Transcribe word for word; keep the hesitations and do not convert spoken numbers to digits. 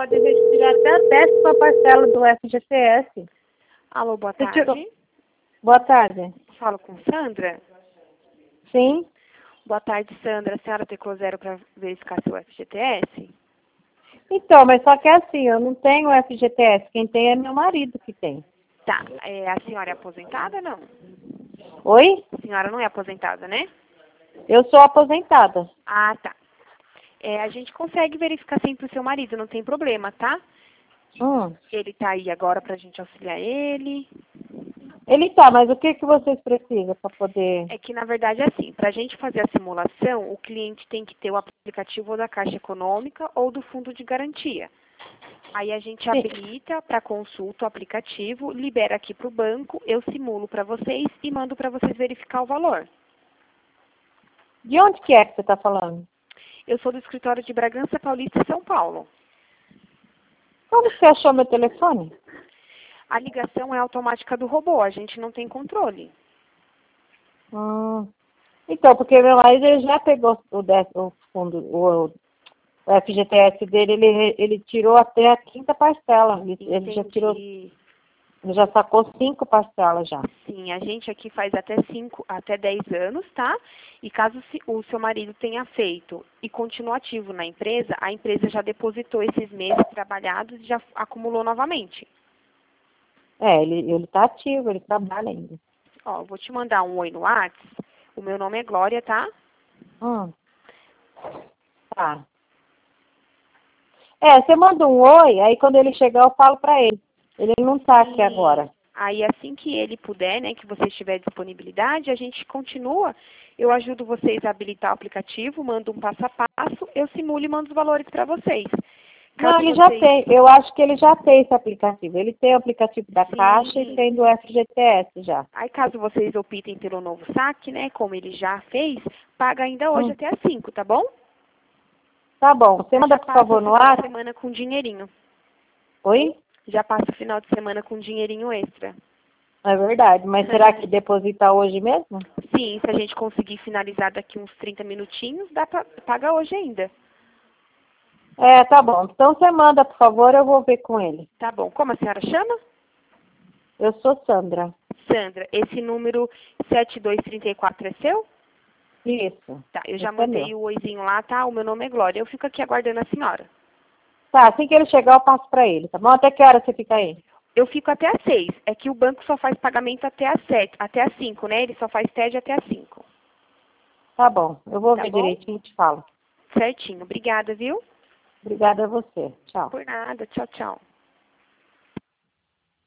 pode retirar até a décima parcela do F G T S. Alô, boa Você tarde. tirou- Boa tarde. Falo com Sandra. Sim? Boa tarde, Sandra. A senhora teclou zero para verificar seu F G T S? Então, mas só que é assim, eu não tenho F G T S. Quem tem é meu marido que tem. Tá. É, a senhora é aposentada, não? Oi? A senhora não é aposentada, né? Eu sou aposentada. Ah, tá. É, a gente consegue verificar sempre o seu marido, não tem problema, tá? Hum. Ele tá aí agora pra gente auxiliar ele. Ele tá, mas o que, que vocês precisam para poder... É que, na verdade, é assim, para a gente fazer a simulação, o cliente tem que ter o aplicativo da Caixa Econômica ou do Fundo de Garantia. Aí a gente Sim. habilita para consulta o aplicativo, libera aqui para o banco, eu simulo para vocês e mando para vocês verificar o valor. De onde que é que você está falando? Eu sou do escritório de Bragança Paulista, São Paulo. Como você achou meu telefone? A ligação é automática do robô, a gente não tem controle. Hum. Então, porque meu marido ele já pegou o, décimo, o fundo, o, o F G T S dele, ele, ele tirou até a quinta parcela. Ele, ele já tirou, Entendi. ele já sacou cinco parcelas já. Sim, a gente aqui faz até cinco, até dez anos, tá? E caso se- o seu marido tenha feito e continua ativo na empresa, a empresa já depositou esses meses trabalhados e já acumulou novamente. É, ele, ele tá ativo, ele trabalha ainda. Ó, eu vou te mandar um oi no Whats. O meu nome é Glória, tá? Hum. Tá. É, você manda um oi, aí quando ele chegar eu falo pra ele. Ele não tá aqui agora. Aí assim que ele puder, né, que você tiver disponibilidade, a gente continua. Eu ajudo vocês a habilitar o aplicativo, mando um passo a passo, eu simulo e mando os valores para vocês. Não, Caso ele já vocês- tem. Eu acho que ele já tem esse aplicativo. Ele tem o aplicativo da Sim. Caixa e tem do F G T S já. Aí caso vocês optem pelo novo saque, né, como ele já fez, paga ainda hoje Hum. até às cinco, tá bom? Tá bom. Você manda, Já por passa favor, o no final de ar. semana com dinheirinho. Oi? Já passa o final de semana com dinheirinho extra. É verdade. Mas será que deposita hoje mesmo? Sim, se a gente conseguir finalizar daqui uns trinta minutinhos, dá pra, paga hoje ainda. É, tá bom. Então você manda, por favor, eu vou ver com ele. Tá bom. Como a senhora chama? Eu sou Sandra. Sandra, esse número sete dois três quatro é seu? Isso. Tá, eu já Esse é mandei meu. o oizinho lá, tá? O meu nome é Glória. Eu fico aqui aguardando a senhora. Tá, assim que ele chegar eu passo pra ele, tá bom? Até que hora você fica aí? Eu fico até às seis. É que o banco só faz pagamento até às sete, até às cinco, né? Ele só faz T E D até às cinco. Tá bom. Eu vou Tá ver bom? direitinho e te falo. Certinho. Obrigada, viu? Obrigada a você. Tchau. Por nada. Tchau, tchau.